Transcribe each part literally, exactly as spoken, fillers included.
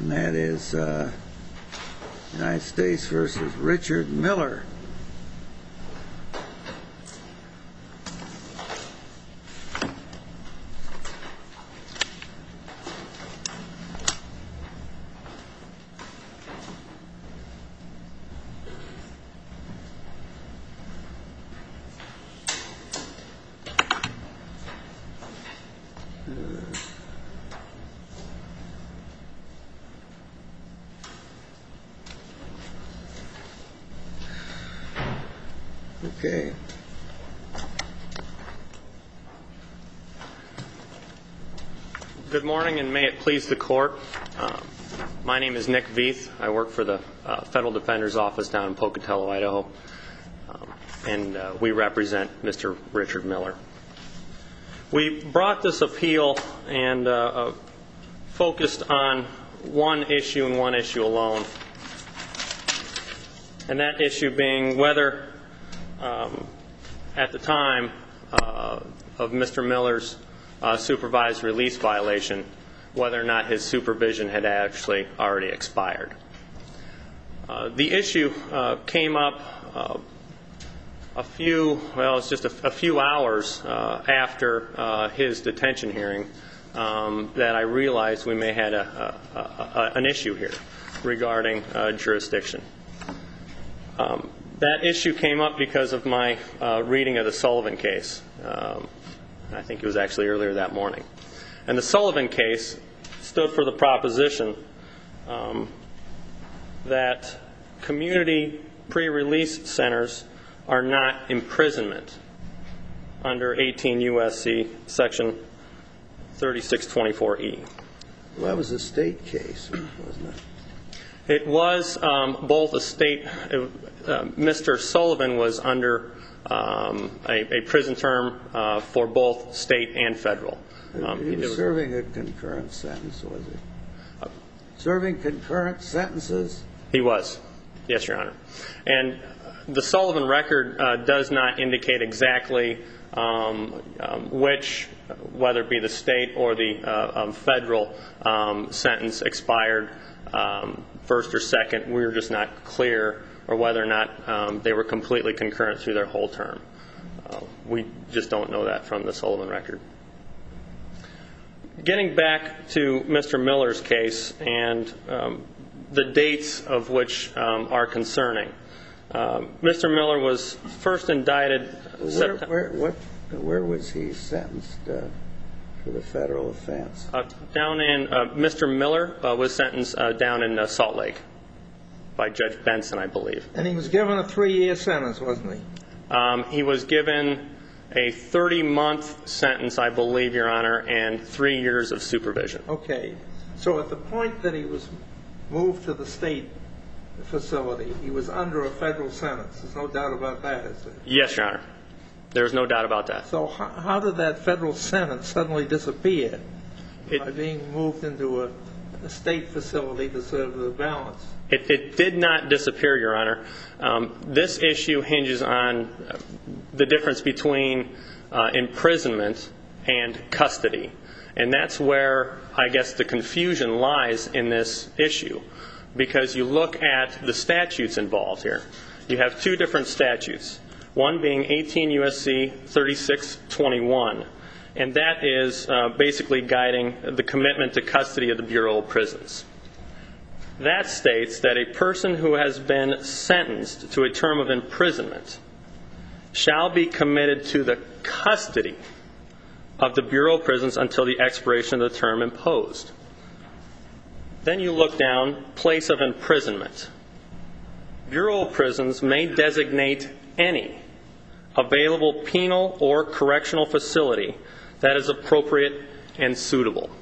and that is uh, United States versus Richard Miller. Okay. Good morning, and may it please the court. Um, my name is Nick Veith. I work for the uh, Federal Defender's Office down in Pocatello, Idaho, um, and uh, we represent Mister Richard Miller. We brought this appeal and uh, uh, focused on one issue and one issue alone, and that issue being whether Um, at the time uh, of Mister Miller's uh, supervised release violation, whether or not his supervision had actually already expired. Uh, the issue uh, came up uh, a few, well, it's just a, a few hours uh, after uh, his detention hearing um, that I realized we may have a, a, a, an issue here regarding uh, jurisdiction. Um, That issue came up because of my uh, reading of the Sullivan case. Um, I think it was actually earlier that morning. And the Sullivan case stood for the proposition um, that community pre-release centers are not imprisonment under eighteen U S C section thirty-six twenty-four E. Well, that was a state case, wasn't it? It was um, both a state. Uh, Mister Sullivan was under um, a, a prison term uh, for both state and federal. Um, he was serving a concurrent sentence, was he? Uh, serving concurrent sentences? He was, yes, Your Honor. And the Sullivan record uh, does not indicate exactly um, um, which, whether it be the state or the uh, um, federal um, sentence expired um, first or second. We were just not clear, or whether or not um, they were completely concurrent through their whole term. Uh, we just don't know that from the Sullivan record. Getting back to Mister Miller's case and um, the dates of which um, are concerning. Uh, Mister Miller was first indicted. Where, where, what, where was he sentenced uh, for the federal offense? Uh, down in, uh, Mister Miller uh, was sentenced uh, down in uh, Salt Lake by Judge Benson, I believe. And he was given a three-year sentence, wasn't he? Um, he was given a thirty-month sentence, I believe, Your Honor, and three years of supervision. Okay. So at the point that he was moved to the state facility, he was under a federal sentence. There's no doubt about that, is there? Yes, Your Honor. There's no doubt about that. So how, how did that federal sentence suddenly disappear it, by being moved into a, a state facility to serve the balance? It, it did not disappear, Your Honor. Um, this issue hinges on the difference between uh, imprisonment and custody. And that's where, I guess, the confusion lies in this issue. Because you look at the statutes involved here. You have two different statutes. One being eighteen U S C thirty-six twenty-one. And that is uh, basically guiding the commitment to custody of the Bureau of Prisons. That states that a person who has been sentenced to a term of imprisonment shall be committed to the custody of the Bureau of Prisons until the expiration of the term imposed. Then you look down, place of imprisonment. Bureau of Prisons may designate any available penal or correctional facility that is appropriate and suitable.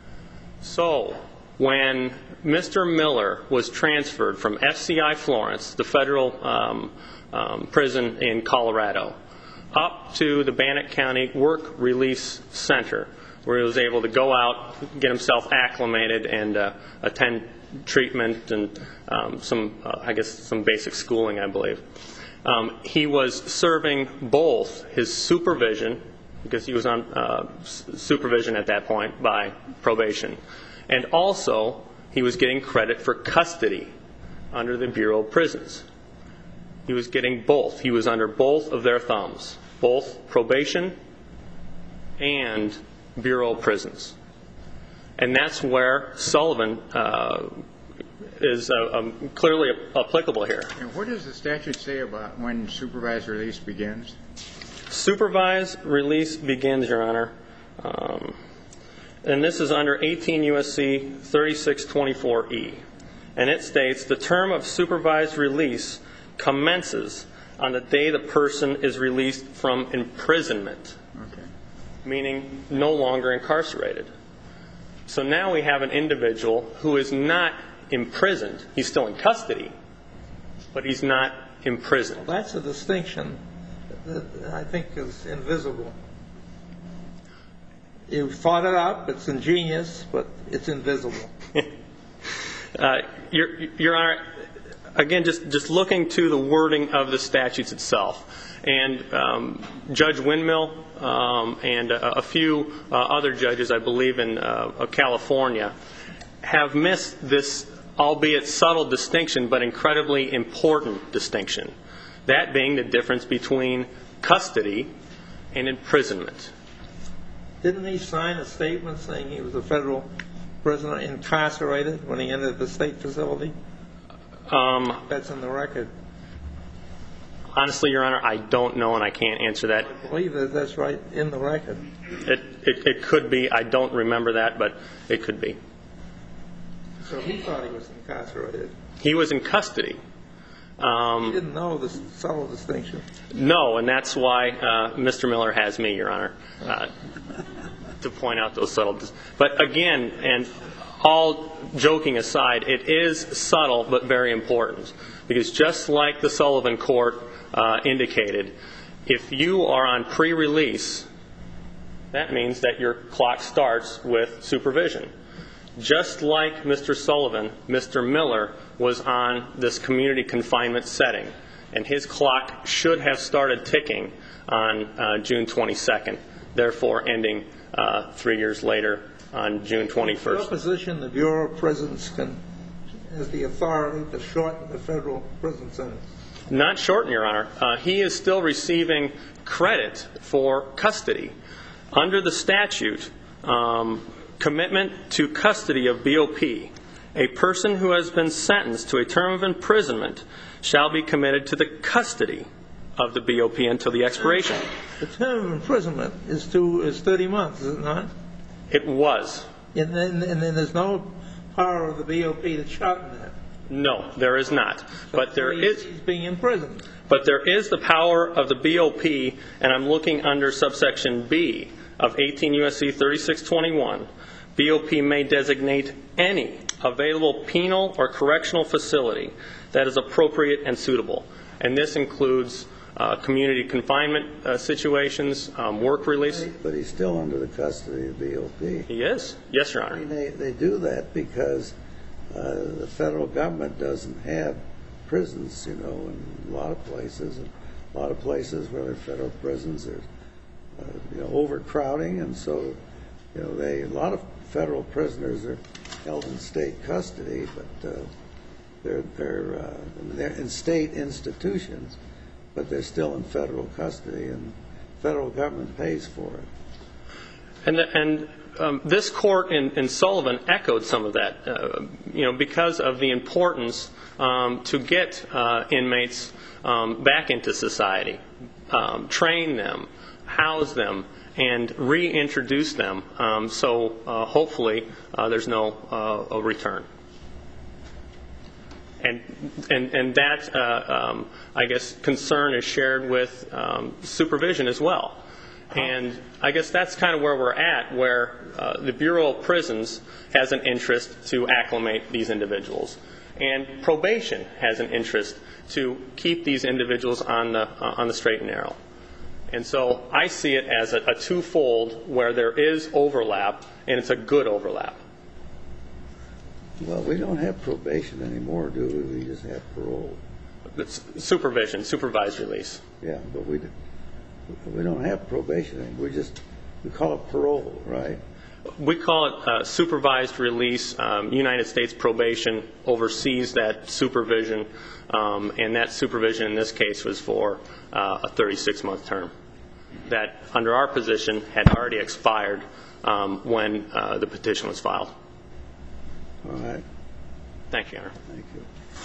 So, when Mister Miller was transferred from F C I Florence, the federal um, um, prison in Colorado, up to the Bannock County Work Release Center, where he was able to go out, get himself acclimated, and uh, attend treatment and um, some, uh, I guess, some basic schooling, I believe. Um, he was serving both his supervision, because he was on uh, supervision at that point by probation, and also he was getting credit for custody under the Bureau of Prisons. He was getting both. He was under both of their thumbs, both probation and Bureau of Prisons. And that's where Sullivan uh, is uh, um, clearly applicable here. And what does the statute say about when supervised release begins? Supervised release begins, Your Honor, um, and this is under eighteen U S C thirty-six twenty-four E. And it states, the term of supervised release commences on the day the person is released from imprisonment, Okay. meaning no longer incarcerated. So now we have an individual who is not imprisoned. He's still in custody, but he's not imprisoned. Well, that's a distinction that I think is invisible. You thought it up, it's ingenious, but it's invisible. uh, Your, Your Honor, again, just, just looking to the wording of the statutes itself, and um, Judge Windmill um, and a, a few uh, other judges, I believe in uh, California, have missed this, albeit subtle distinction, but incredibly important distinction, that being the difference between custody and imprisonment. Didn't he sign a statement saying he was a federal prisoner incarcerated when he entered the state facility? Um, That's in the record. honestly, Your Honor, I don't know, and I can't answer that. I believe that that's right in the record. It, it, it could be. I don't remember that, but it could be. So he thought he was incarcerated. He was in custody. Um, He didn't know the subtle distinction. No, and that's why uh, Mister Miller has me, Your Honor, uh, to point out those subtle. Dis- but again, and all joking aside, it is subtle but very important, because just like the Sullivan Court uh, indicated, if you are on pre-release, that means that your clock starts with supervision. Just like Mister Sullivan, Mister Miller was on this community confinement setting, and his clock should have started ticking on uh, June twenty-second, therefore ending uh, three years later on June twenty-first. Your position, the Bureau of Prisons can, has the authority to shorten the federal prison sentence. Not shorten, Your Honor. Uh, he is still receiving credit for custody. Under the statute, um, commitment to custody of B O P, a person who has been sentenced to a term of imprisonment shall be committed to the custody of the B O P until the expiration. The term of imprisonment is to is thirty months, is it not? It was. And then, and then there's no power of the B O P to shorten that. No, there is not. But there So is. he's being imprisoned. But there is the power of the B O P, and I'm looking under subsection B of eighteen U S C thirty-six twenty-one. B O P may designate any available penal or correctional facility that is appropriate and suitable. And this includes uh, community confinement uh, situations, um, work release. But he's still under the custody of B O P. He is? Yes, Your I Honor. mean, they, they do that because uh, the federal government doesn't have prisons, you know, in a lot of places. And a lot of places where there are federal prisons, there's uh, you know, overcrowding, and so you know they a lot of federal prisoners are held in state custody, but uh, they're they're, uh, they're in state institutions, but they're still in federal custody, and federal government pays for it. And, the, and um, this court in, in Sullivan echoed some of that, uh, you know, because of the importance um, to get uh, inmates um, back into society, um, train them, house them, and reintroduce them. Um, so uh, hopefully uh, there's no uh, a return. And and and that uh, um, I guess concern is shared with um, supervision as well. And I guess that's kind of where we're at, where uh, the Bureau of Prisons has an interest to acclimate these individuals, and probation has an interest to keep these individuals on the uh, on the straight and narrow. And so I see it as a, a twofold, where there is overlap, and it's a good overlap. Well, we don't have probation anymore, do we? We just have parole. It's supervision, supervised release. Yeah, but we we don't have probation anymore. We just we call it parole, right? We call it uh, supervised release. Um, United States probation oversees that supervision, um, and that supervision in this case was for uh, a thirty-six month term that, under our position, had already expired um, when uh, the petition was filed. All right. Thank you, Your Honor. Thank you.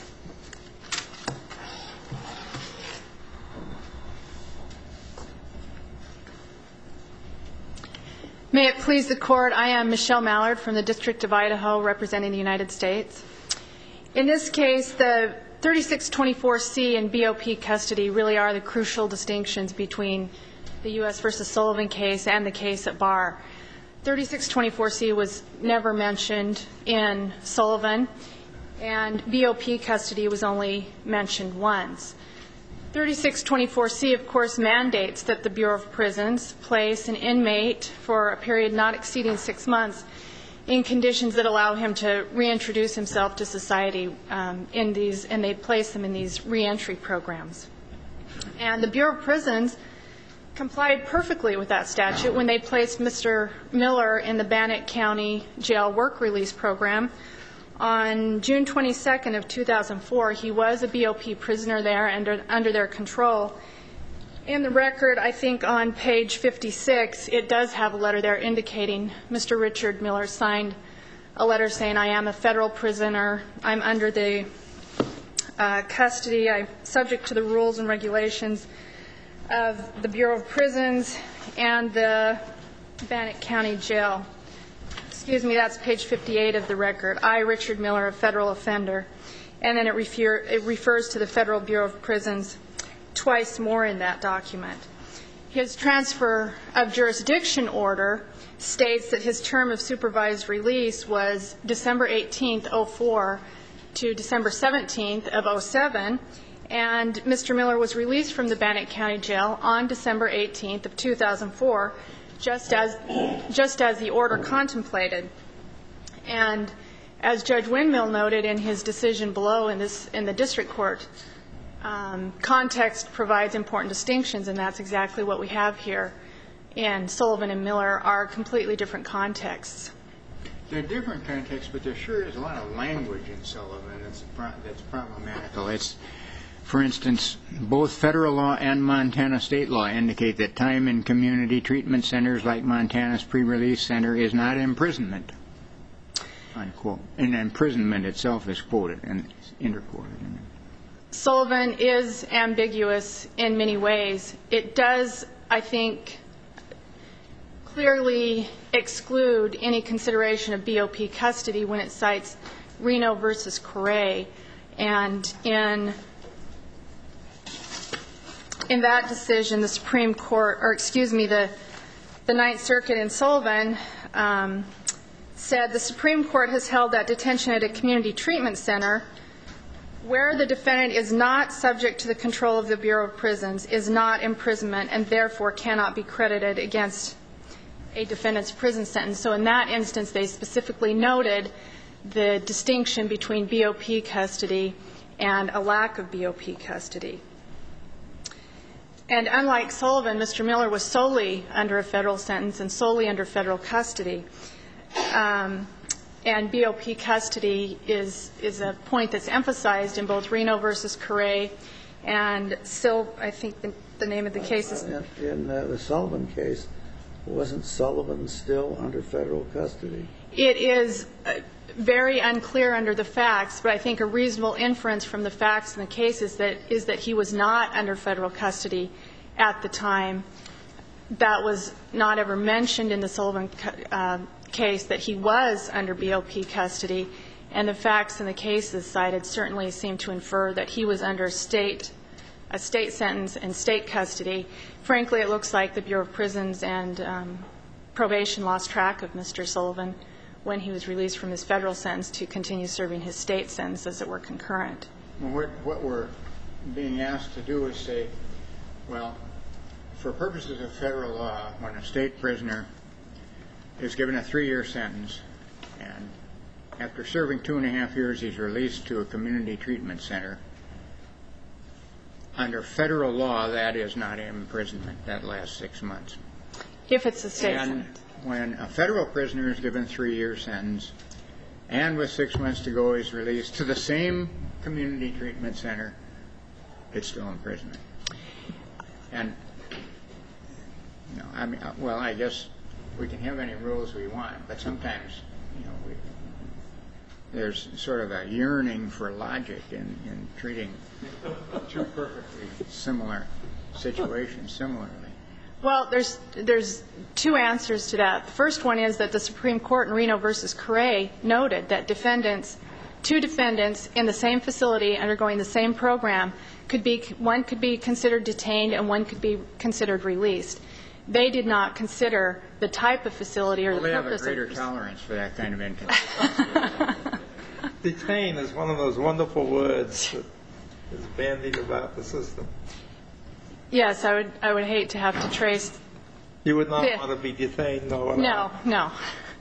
May it please the Court, I am Michelle Mallard from the District of Idaho representing the United States. In this case, the thirty-six twenty-four C and B O P custody really are the crucial distinctions between the U S versus Sullivan case and the case at bar. thirty-six twenty-four C was never mentioned in Sullivan, and B O P custody was only mentioned once. thirty-six twenty-four C, of course, mandates that the Bureau of Prisons place an inmate for a period not exceeding six months in conditions that allow him to reintroduce himself to society um, in these, and they place him in these reentry programs. And the Bureau of Prisons complied perfectly with that statute when they placed Mister Miller in the Bannock County Jail Work Release Program. On June twenty-second of two thousand four, he was a B O P prisoner there under, under their control. In the record, I think on page fifty-six, it does have a letter there indicating Mister Richard Miller signed a letter saying, I am a federal prisoner, I'm under the uh, custody, I'm subject to the rules and regulations of the Bureau of Prisons and the Bannock County Jail. Excuse me, that's page fifty-eight of the record. I, Richard Miller, a federal offender. And then it, refer, it refers to the Federal Bureau of Prisons twice more in that document. His transfer of jurisdiction order states that his term of supervised release was December eighteenth, oh four to December seventeenth of oh seven, and Mister Miller was released from the Bannock County Jail on December eighteenth of two thousand four, just as, just as the order contemplated. And as Judge Windmill noted in his decision below in, this, in the district court, um, context provides important distinctions, and that's exactly what we have here. And Sullivan and Miller are completely different contexts. They're different contexts, but there sure is a lot of language in Sullivan that's, that's problematical. It's, for instance, both federal law and Montana state law indicate that time in community treatment centers like Montana's pre-release center is not imprisonment, unquote. And imprisonment itself is quoted and interquoted. Sullivan is ambiguous in many ways. It does, I think, clearly exclude any consideration of B O P custody when it cites Reno versus Correa. And in In that decision, the Supreme Court, or excuse me, the, the Ninth Circuit in Sullivan um, said the Supreme Court has held that detention at a community treatment center where the defendant is not subject to the control of the Bureau of Prisons is not imprisonment and therefore cannot be credited against a defendant's prison sentence. So in that instance, they specifically noted the distinction between B O P custody and a lack of B O P custody. And unlike Sullivan, Mister Miller was solely under a federal sentence and solely under federal custody. Um, and B O P custody is, is a point that's emphasized in both Reno versus Correa and Sil, I think the, the name of the case is... In, in uh, the Sullivan case, wasn't Sullivan still under federal custody? It is uh, very unclear under the facts, but I think a reasonable inference from the facts in the case is that, is that he was not under federal custody at the time. That was not ever mentioned in the Sullivan uh, case, that he was under B O P custody, and the facts in the cases cited certainly seem to infer that he was under state, a state sentence and state custody. Frankly, it looks like the Bureau of Prisons and um, probation lost track of Mister Sullivan when he was released from his federal sentence to continue serving his state sentence as it were concurrent. Well, what, what we're being asked to do is say, well, for purposes of federal law, when a state prisoner is given a three-year sentence and after serving two and a half years he's released to a community treatment center, under federal law that is not imprisonment, that lasts six months. If it's a state and sentence. when a federal prisoner is given a three-year sentence and with six months to go is released to the same community treatment center, it's still imprisonment. And, you know, I mean, well, I guess we can have any rules we want, but sometimes, you know, we, there's sort of a yearning for logic in, in treating two perfectly similar situations similarly. Well, there's there's two answers to that. The first one is that the Supreme Court in Reno versus Correa noted that defendants, two defendants in the same facility undergoing the same program, could be one could be considered detained and one could be considered released. They did not consider the type of facility or well, the they purpose. They have a greater of tolerance for that kind of inconsistency. Detain is one of those wonderful words that is bandied about the system. Yes, I would I would hate to have to trace. You would not the, want to be detained, no. No, no.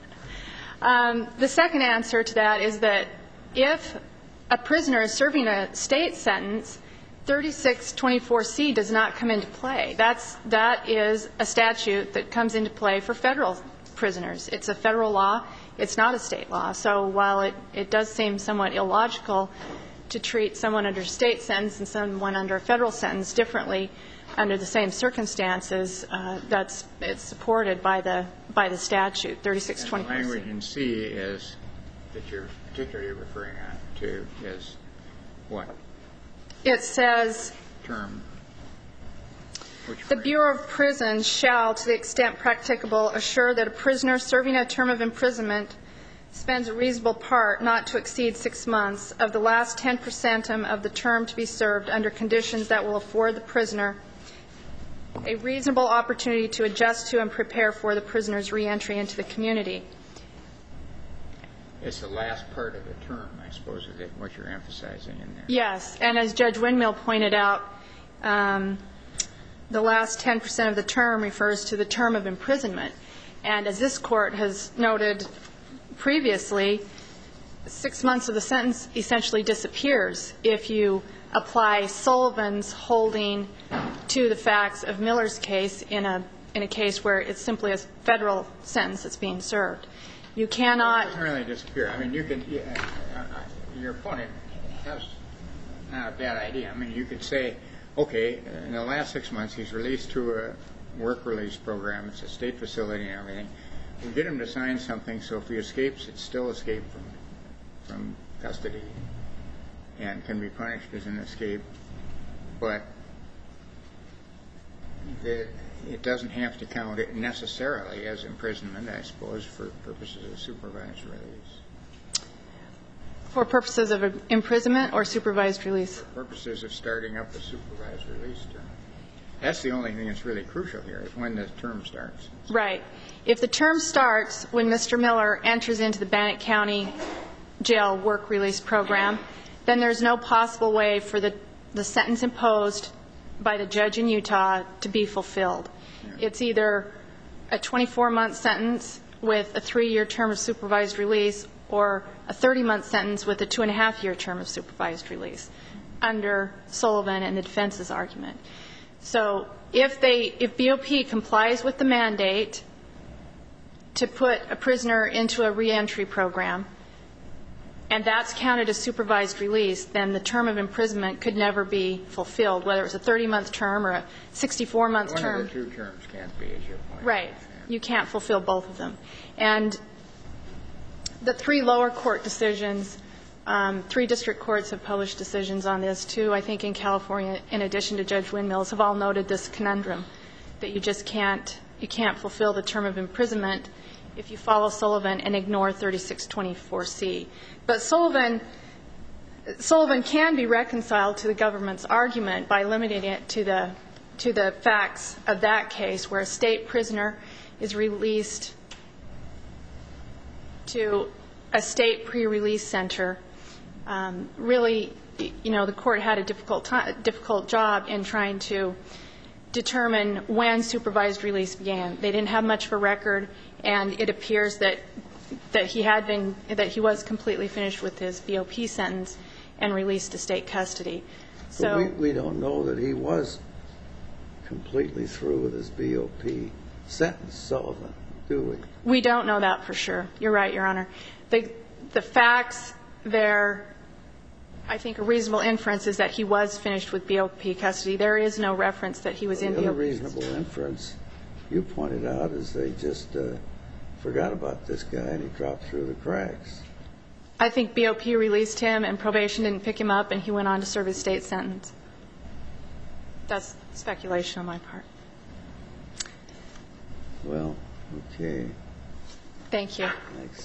Um, the second answer to that is that if a prisoner is serving a state sentence, thirty-six twenty-four C does not come into play. That's that is a statute that comes into play for federal prisoners. It's a federal law. It's not a state law. So while it, it does seem somewhat illogical to treat someone under a state sentence and someone under a federal sentence differently under the same circumstances, uh, that's it's supported by the by the statute thirty-six twenty-four C. The language in C is that you're particularly referring to is what? It says Term. Which the phrase? Bureau of Prisons shall, to the extent practicable, assure that a prisoner serving a term of imprisonment spends a reasonable part, not to exceed six months, of the last ten percentum of the term to be served under conditions that will afford the prisoner a reasonable opportunity to adjust to and prepare for the prisoner's reentry into the community. It's the last part of the term, I suppose, is what you're emphasizing in there. Yes, and as Judge Windmill pointed out, um, the last ten percent of the term refers to the term of imprisonment. And as this Court has noted previously, six months of the sentence essentially disappears if you apply Sullivan's holding to the facts of Miller's case in a in a case where it's simply a federal sentence that's being served. You cannot. It doesn't really disappear. I mean, you could. Yeah, your opponent has not a bad idea. I mean, you could say, okay, in the last six months he's released to a work release program. It's a state facility and everything. We get him to sign something so if he escapes, it's still escape from from custody and can be punished as an escape. But the, it doesn't have to count it necessarily as imprisonment, I suppose, for purposes of supervised release. For purposes of imprisonment or supervised release? For purposes of starting up the supervised release term. That's the only thing that's really crucial here, is when the term starts. Right. If the term starts when Mister Miller enters into the Bannock County Jail work release program, then there's no possible way for the, the sentence imposed by the judge in Utah to be fulfilled. Yeah. It's either a twenty-four month sentence with a three-year term of supervised release or a thirty-month sentence with a two-and-a-half-year term of supervised release under Sullivan and the defense's argument. So if they, if B O P complies with the mandate to put a prisoner into a reentry program, and that's counted as supervised release, then the term of imprisonment could never be fulfilled, whether it was a thirty month term or a sixty-four month term. One of the two terms can't be, as your point. Right. You can't fulfill both of them. And the three lower court decisions, um, three district courts have published decisions on this too, I think in California, in addition to Judge Windmills, have all noted this conundrum that you just can't, you can't fulfill the term of imprisonment if you follow Sullivan and ignore thirty-six twenty-four C. But Sullivan, Sullivan can be reconciled to the government's argument by limiting it to the, to the facts of that case where a state prisoner is released to a state pre-release center. Um, really, you know, the court had a difficult time, difficult job in trying to determine when supervised release began. They didn't have much of a record, and it appears that that he had been, that he was completely finished with his B O P sentence and released to state custody. So we, we don't know that he was completely through with his B O P sentence, Sullivan. do we? We don't know that for sure. You're right, Your Honor. The, the facts there, I think a reasonable inference is that he was finished with B O P custody. There is no reference that he was Well, in the B O other P reasonable custody. inference you pointed out is they just uh, forgot about this guy and he dropped through the cracks. I think B O P released him and probation didn't pick him up and he went on to serve his state sentence. That's speculation on my part. Well, okay. Thank you. Thanks.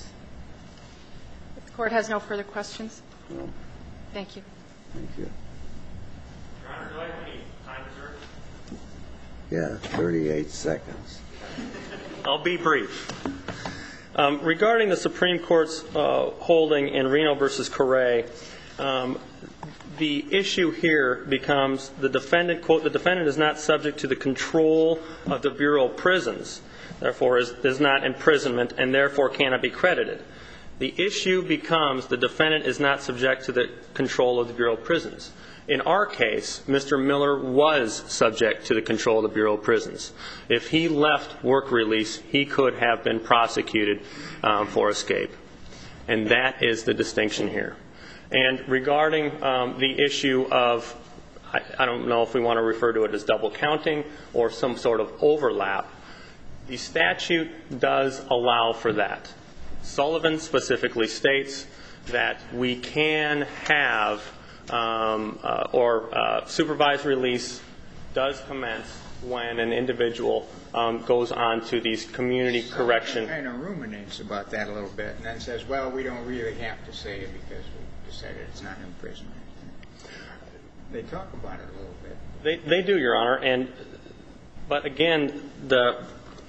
If the court has no further questions, Well, thank you. thank you. Your Honor, do I have any time reserved? Yeah, thirty-eight seconds. I'll be brief. Um, regarding the Supreme Court's uh, holding in Reno versus Correa, um, the issue here becomes the defendant, quote, the defendant is not subject to the control of the Bureau of Prisons, therefore is, is not imprisonment, and therefore cannot be credited. The issue becomes the defendant is not subject to the control of the Bureau of Prisons. In our case, Mister Miller was subject to the control of the Bureau of Prisons. If he left work release, he could have been prosecuted um, for escape. And that is the distinction here. And regarding um, the issue of, I, I don't know if we want to refer to it as double counting or some sort of overlap, the statute does allow for that. Sullivan specifically states that we can have um, uh, or uh, supervised release does commence when an individual um, goes on to these community correction. Kind of ruminates about that a little bit and then says, well, we don't really have to say it because we decided it's not imprisonment. They talk about it a little bit. They, they do, Your Honor. And but again, the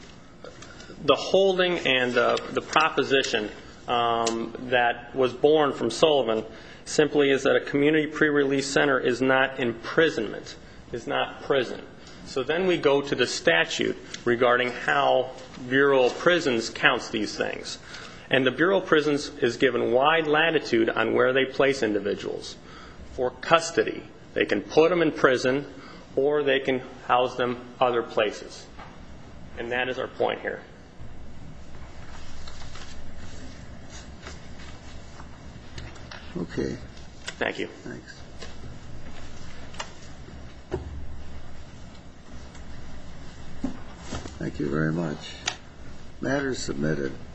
the holding and the, the proposition um, that was born from Sullivan simply is that a community pre-release center is not imprisonment, is not prison. So then we go to the statute regarding how Bureau of Prisons counts these things. And the Bureau of Prisons is given wide latitude on where they place individuals for custody. They can put them in prison or they can house them other places. And that is our point here. Okay. Thank you. Thanks. Thank you very much. Matter submitted.